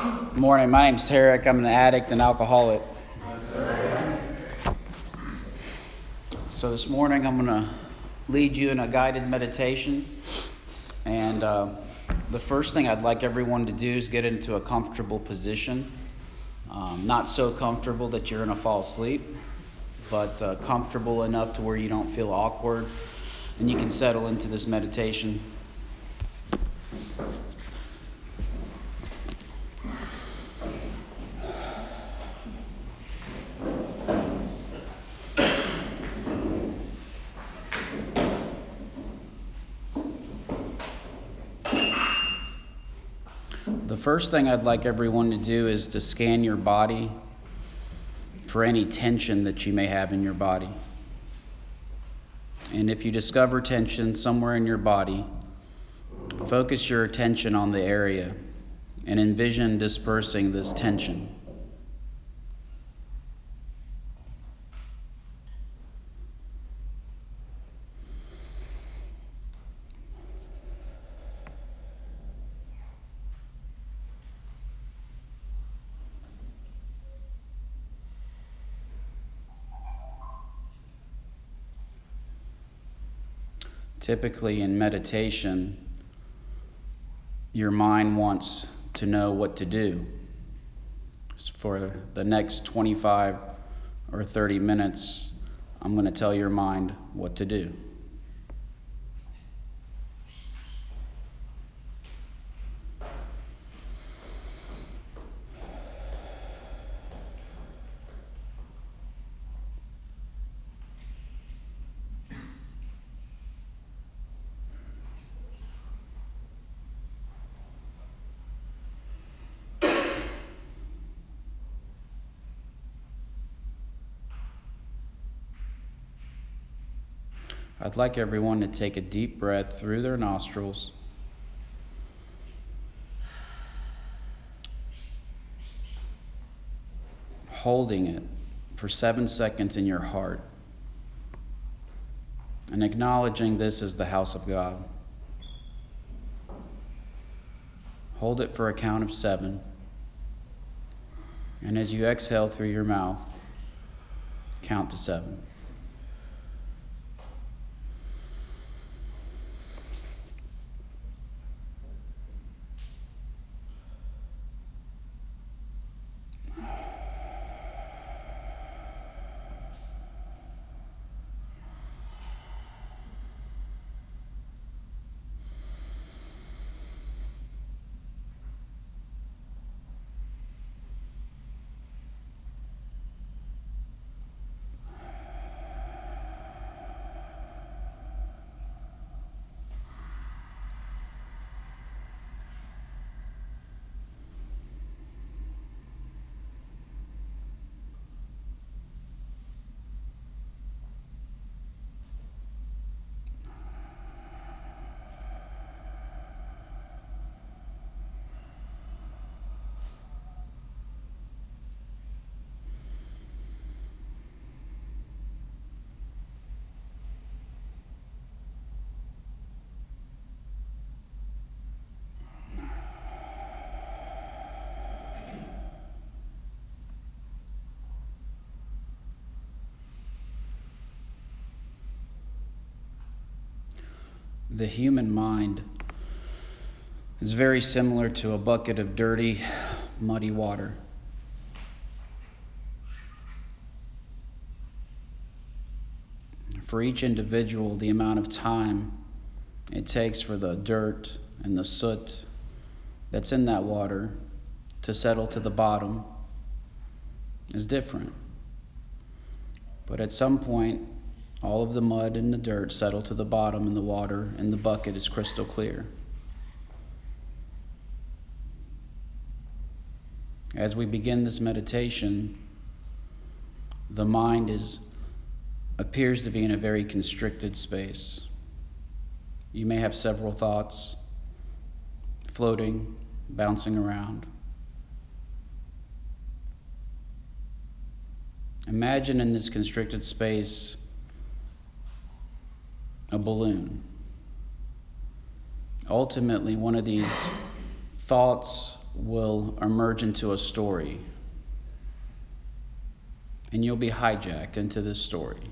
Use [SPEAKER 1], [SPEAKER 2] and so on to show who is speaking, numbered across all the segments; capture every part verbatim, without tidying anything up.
[SPEAKER 1] Good morning. My name's Tarek. I'm an addict and alcoholic. So this morning I'm going to lead you in a guided meditation. And uh, the first thing I'd like everyone to do is get into a comfortable position. Um, not so comfortable that you're going to fall asleep, but uh, comfortable enough to where you don't feel awkward and you can settle into this meditation. The first thing I'd like everyone to do is to scan your body for any tension that you may have in your body. And if you discover tension somewhere in your body, focus your attention on the area and envision dispersing this tension. Typically in meditation, your mind wants to know what to do. For the next twenty-five or thirty minutes, I'm going to tell your mind what to do. I'd like everyone to take a deep breath through their nostrils. Holding it for seven seconds in your heart and acknowledging this as the house of God. Hold it for a count of seven. And as you exhale through your mouth, count to seven. The human mind is very similar to a bucket of dirty, muddy water. For each individual, the amount of time it takes for the dirt and the soot that's in that water to settle to the bottom is different. But at some point, all of the mud and the dirt settle to the bottom and the water in the bucket is crystal clear. As we begin this meditation, the mind is appears to be in a very constricted space. You may have several thoughts floating, bouncing around. Imagine in this constricted space a balloon. Ultimately, one of these thoughts will emerge into a story, and you'll be hijacked into this story.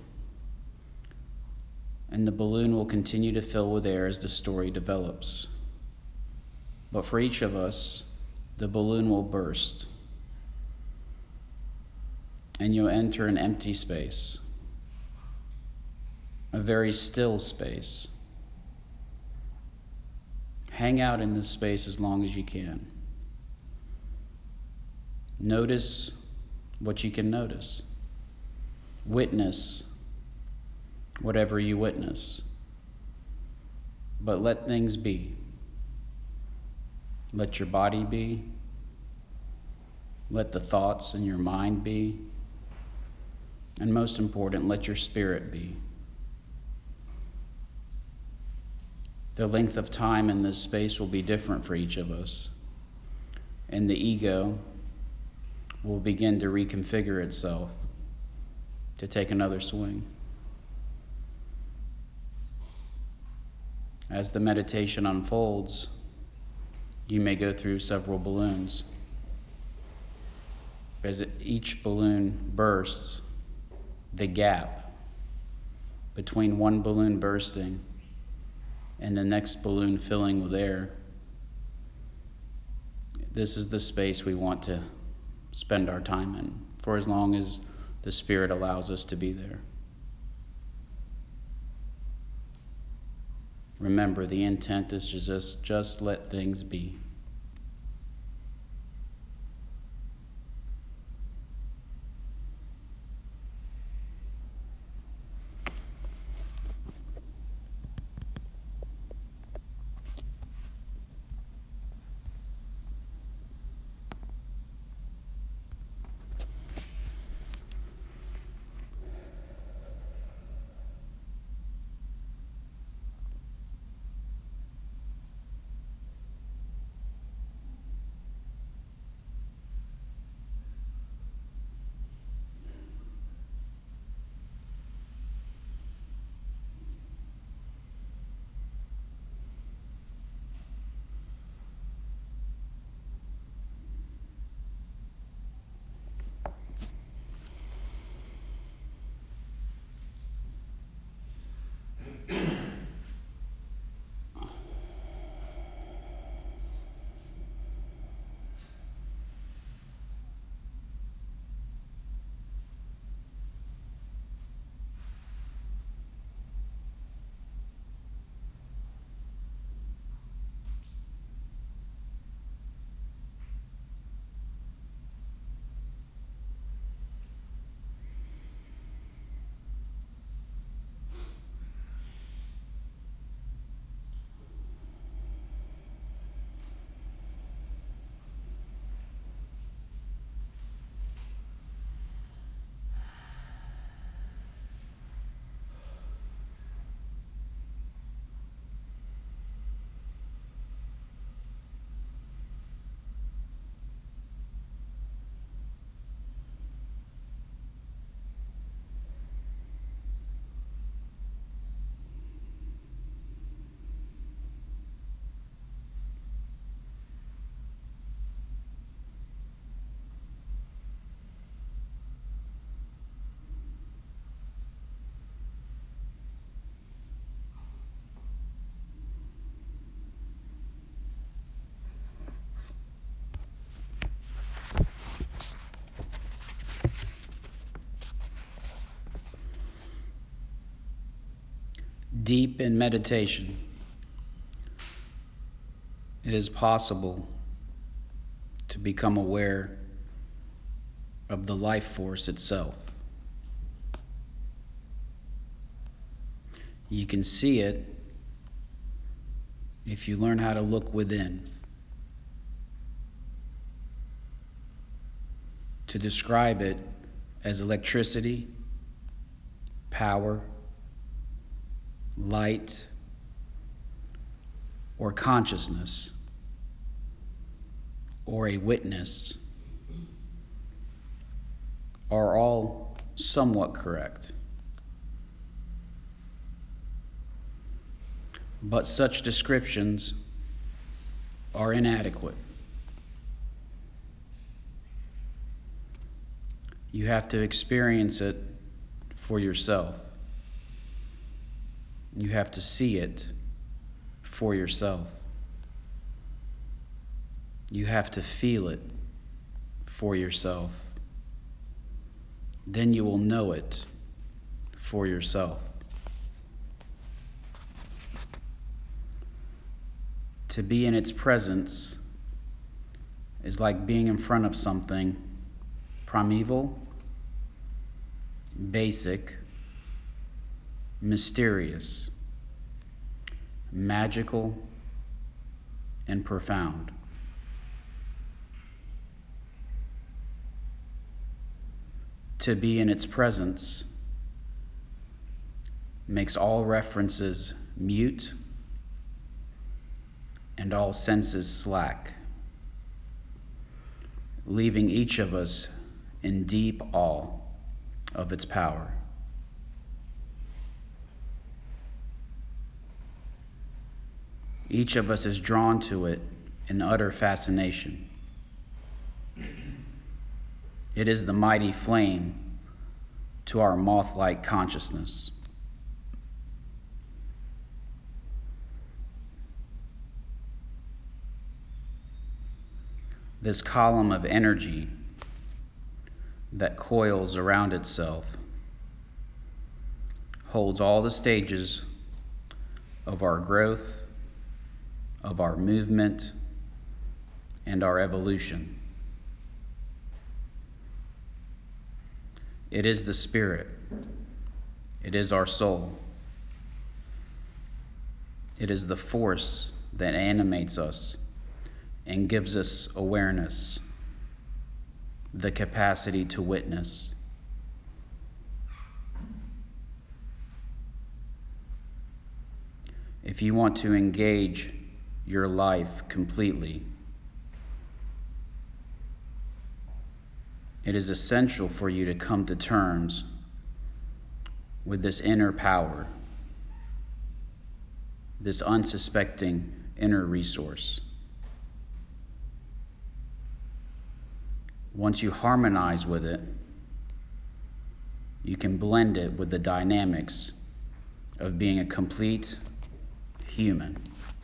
[SPEAKER 1] And the balloon will continue to fill with air as the story develops. But for each of us, the balloon will burst, and you'll enter an empty space, a very still space. Hang out in this space as long as you can. Notice what you can notice. Witness whatever you witness. But let things be. Let your body be. Let the thoughts in your mind be. And most important, let your spirit be. The length of time in this space will be different for each of us. And the ego will begin to reconfigure itself to take another swing. As the meditation unfolds, you may go through several balloons. As each balloon bursts, the gap between one balloon bursting and the next balloon filling with air, this is the space we want to spend our time in for as long as the Spirit allows us to be there. Remember, the intent is to just, just let things be. Deep in meditation, it is possible to become aware of the life force itself. You can see it if you learn how to look within. To describe it as electricity, power, light, or consciousness, or a witness, are all somewhat correct. But such descriptions are inadequate. You have to experience it for yourself. You have to see it for yourself. You have to feel it for yourself. Then you will know it for yourself. To be in its presence is like being in front of something primeval, basic, mysterious, magical, and profound. To be in its presence makes all references mute and all senses slack, leaving each of us in deep awe of its power. Each of us is drawn to it in utter fascination. It is the mighty flame to our moth-like consciousness. This column of energy that coils around itself holds all the stages of our growth, of our movement, and our evolution. It is the spirit. It is our soul. It is the force that animates us and gives us awareness, the capacity to witness. If you want to engage your life completely, it is essential for you to come to terms with this inner power, this unsuspecting inner resource. Once you harmonize with it, you can blend it with the dynamics of being a complete human.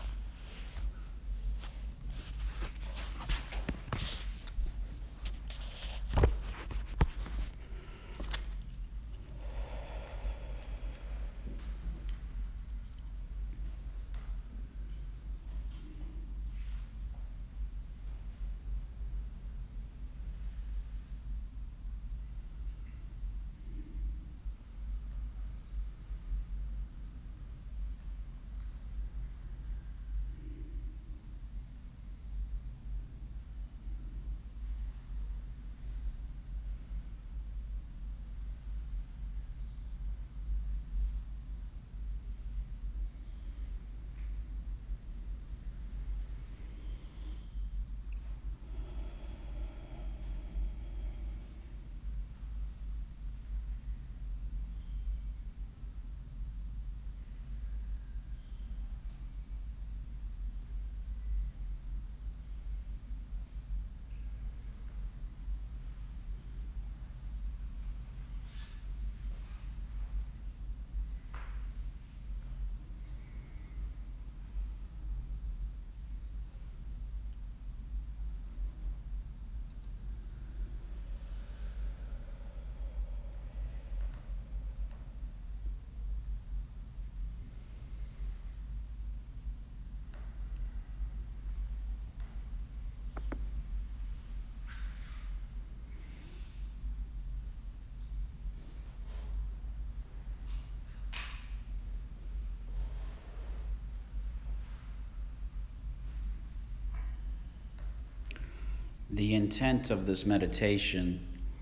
[SPEAKER 1] The intent of this meditation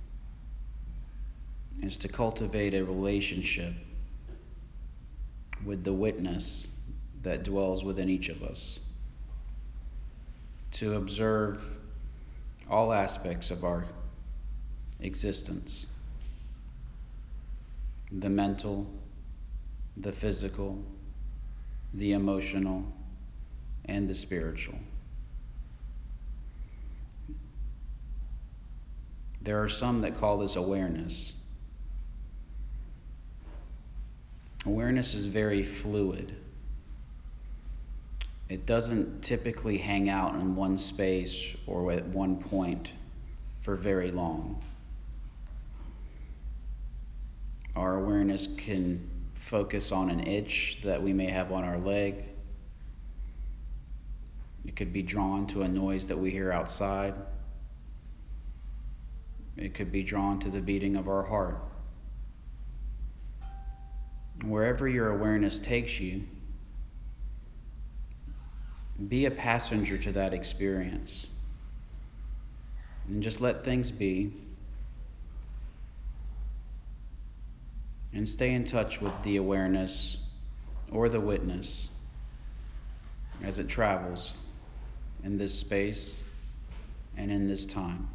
[SPEAKER 1] is to cultivate a relationship with the witness that dwells within each of us, to observe all aspects of our existence, the mental, the physical, the emotional, and the spiritual. There are some that call this awareness. Awareness is very fluid. It doesn't typically hang out in one space or at one point for very long. Our awareness can focus on an itch that we may have on our leg. It could be drawn to a noise that we hear outside. It could be drawn to the beating of our heart. Wherever your awareness takes you, be a passenger to that experience. And just let things be. And stay in touch with the awareness or the witness as it travels in this space and in this time.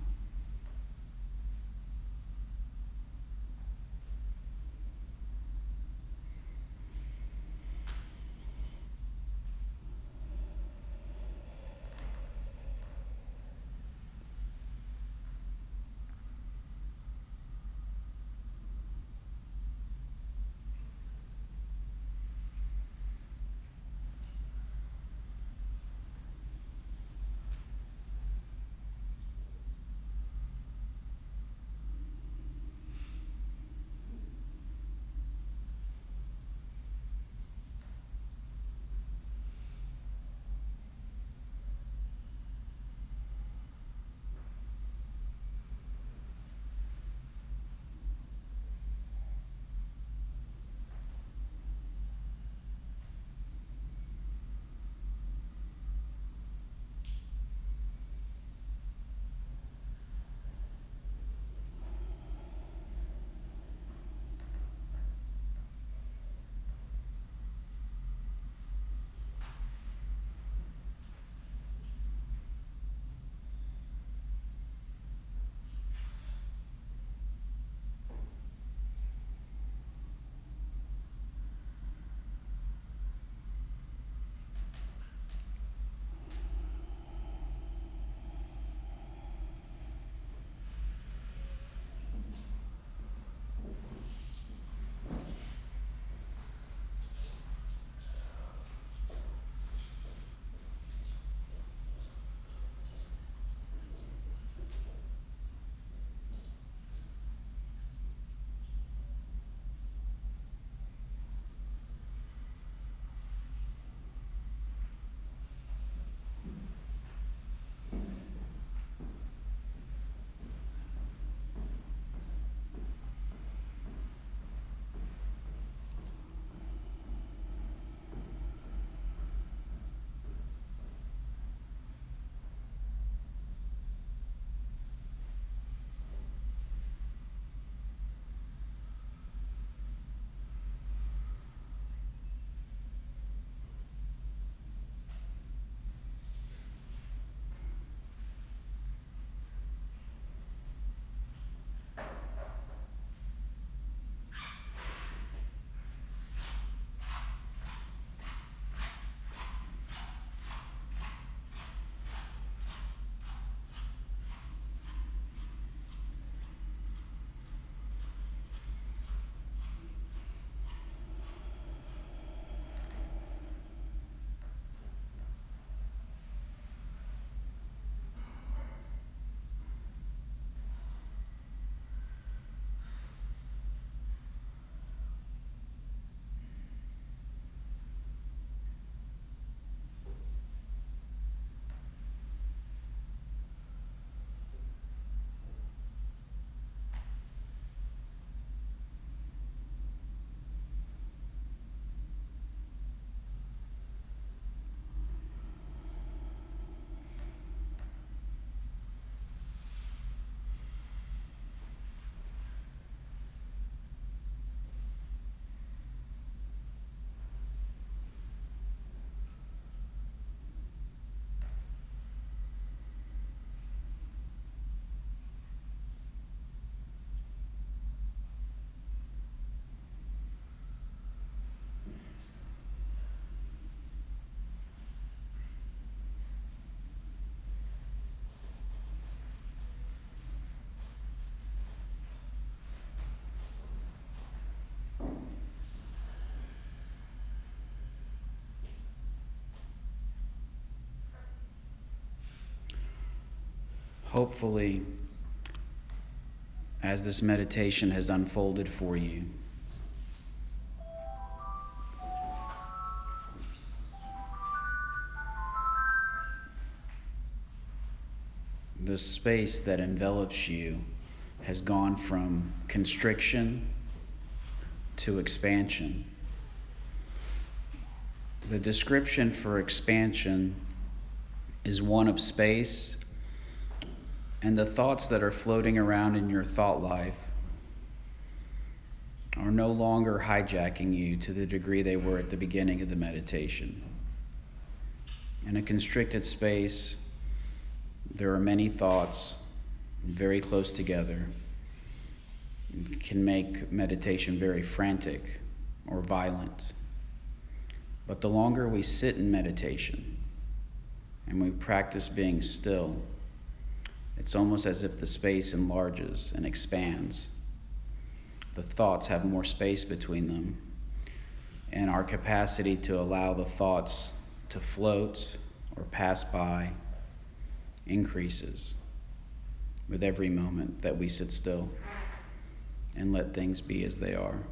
[SPEAKER 1] hopefully, as this meditation has unfolded for you, the space that envelops you has gone from constriction to expansion. The description for expansion is one of space, and the thoughts that are floating around in your thought life are no longer hijacking you to the degree they were at the beginning of the meditation. In a constricted space, there are many thoughts very close together. It can make meditation very frantic or violent. But the longer we sit in meditation and we practice being still, it's almost as if the space enlarges and expands. The thoughts have more space between them, and our capacity to allow the thoughts to float or pass by increases with every moment that we sit still and let things be as they are.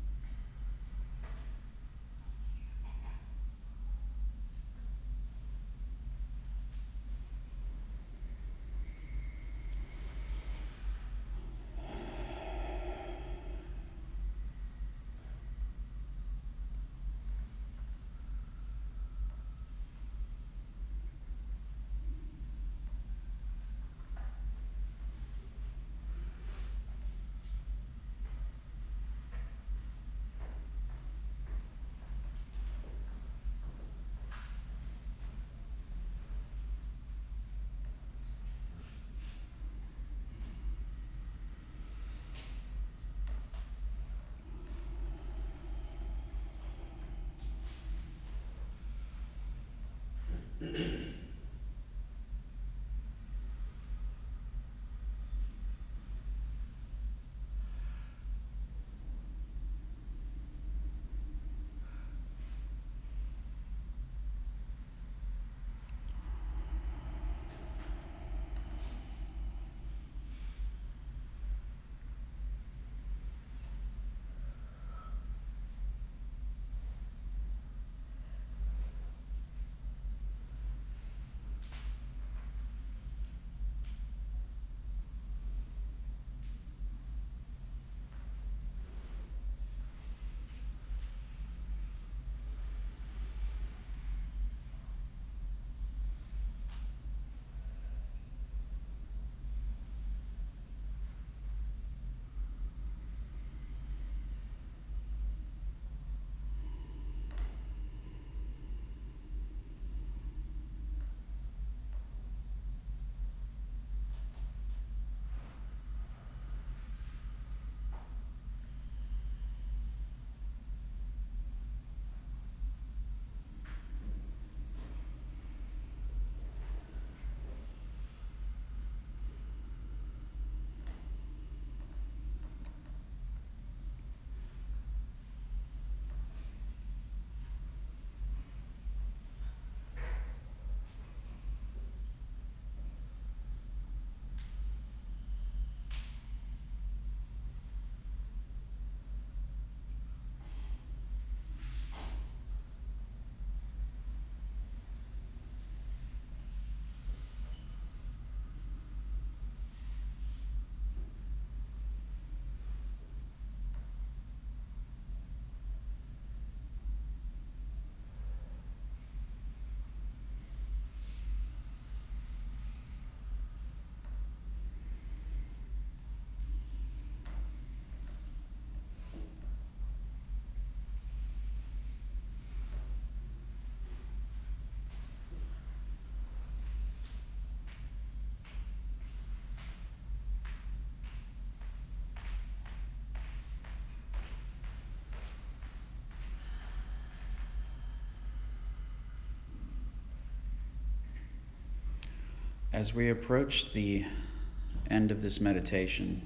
[SPEAKER 1] As we approach the end of this meditation,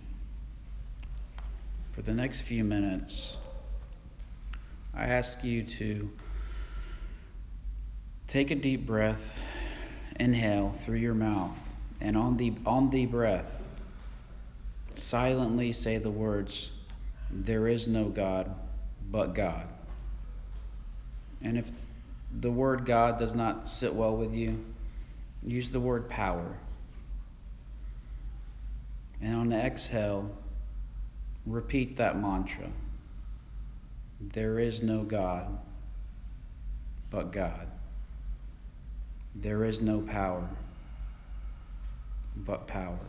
[SPEAKER 1] for the next few minutes, I ask you to take a deep breath, inhale through your mouth, And on the on the breath, silently say the words, "There is no God but God." And if the word God does not sit well with you, use the word power. And on the exhale, repeat that mantra. There is no God but God. There is no power but power.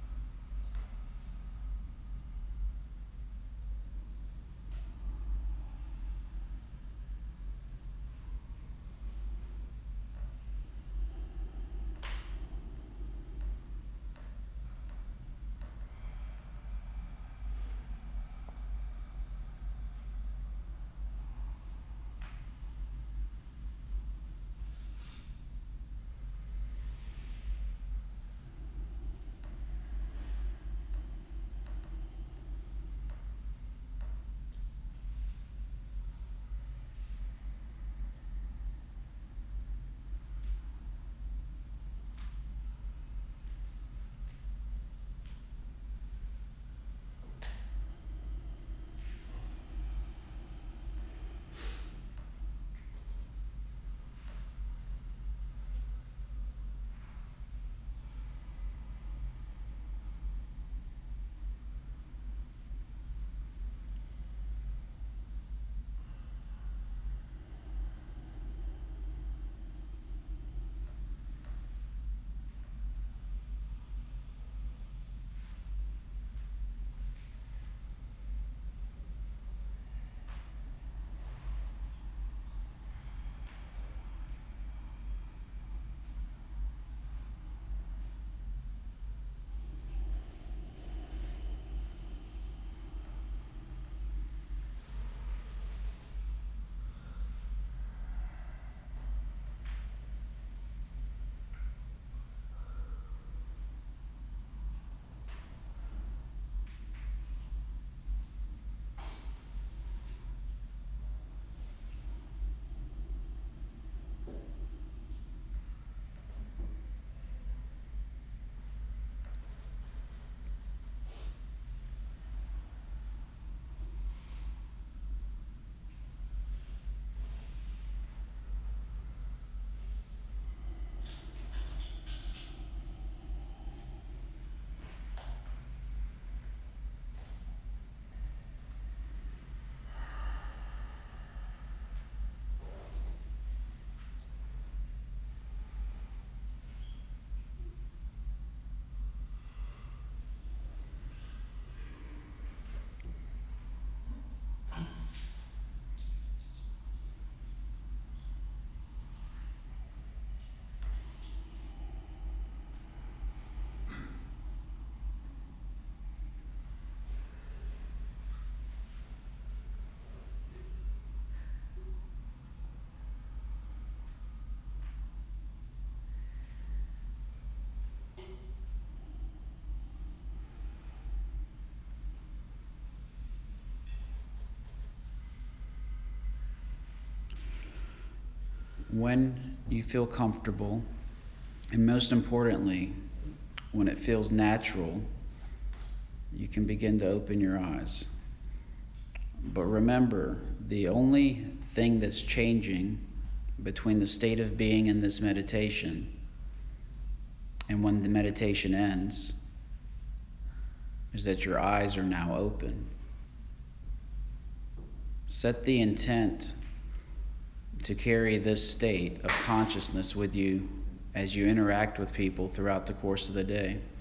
[SPEAKER 1] When you feel comfortable, and most importantly, when it feels natural, you can begin to open your eyes. But remember, the only thing that's changing between the state of being in this meditation and when the meditation ends is that your eyes are now open. Set the intent to carry this state of consciousness with you as you interact with people throughout the course of the day.